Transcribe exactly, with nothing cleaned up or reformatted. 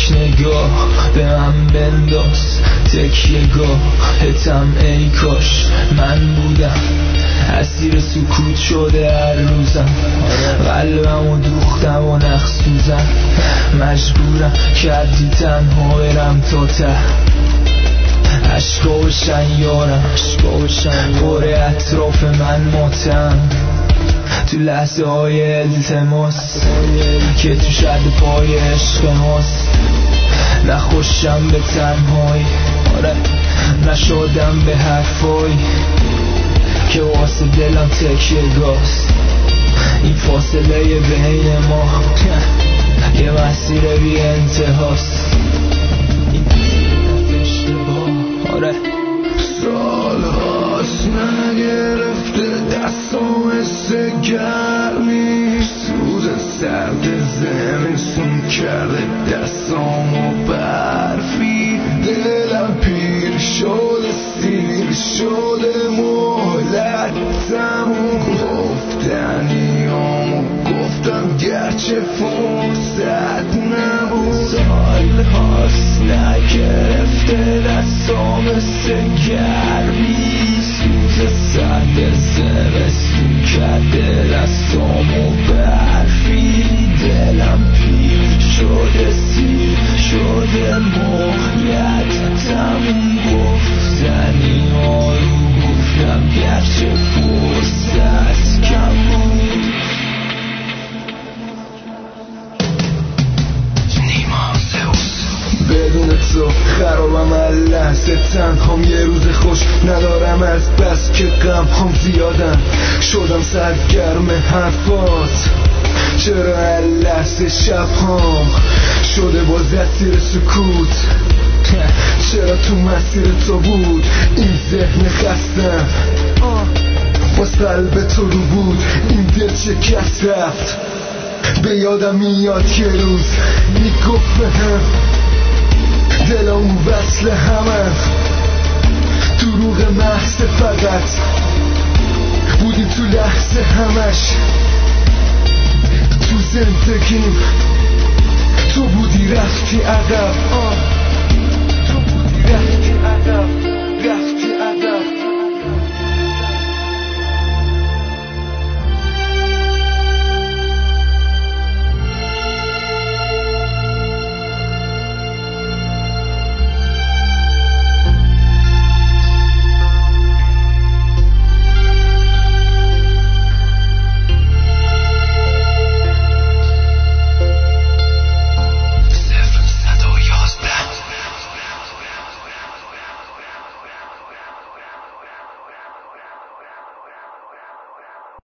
یک نگاه به من بنداز، تکیه گاهتم ای کاش من بودم. اسیر سکوت شده هر روزم، قلبمو دوختم و نخسوزم. مجبورم کردی تنها برم تا ته، عشقا بشن یارم پر اطراف من ماتم. تو لحظه های التماس که تو شد پای عشق ماست. نخوشم به تنهایی، آره نشادم به حرفایی که واسه دلم تکیه گاست. این فاصله بین ما یه مسیر بی انتهاست. این اشتباه، آره سال هاست نگرفته دستام حس گرمی، سوز سرد زمستون کرده دستامو برفی. دلم پیر شده سیر شده مهلت تموم، گفتنیامو گفتم گرچه فرصت نبود. سال هاست نگرفته دستام حس گرمی، سوز سرد زمستون کرده دستامو برفی. دلم پیر شده سیر شده مهلت تموم، گفتنی ها رو گفتم گرچه فرصت کم بود. بدون تو خرابم اللحظه، تنهام یه روز خوش ندارم از بس که غم هم زیادن. شدم سرگرم حرفات، چرا اللحظه شب هم شده باز اسیر سکوت. چرا تو مسیر تو بود این ذهن خستم، باز قلب تو رو بود این دل شکست رفت. به یادم میاد یه روز میگفت به هم دلمون وصل همه، دروغ محض فقط بودیم تو لحظه همش. تو زندگیم تو بودی رفتی عقب، تو بودی رفتی عقب.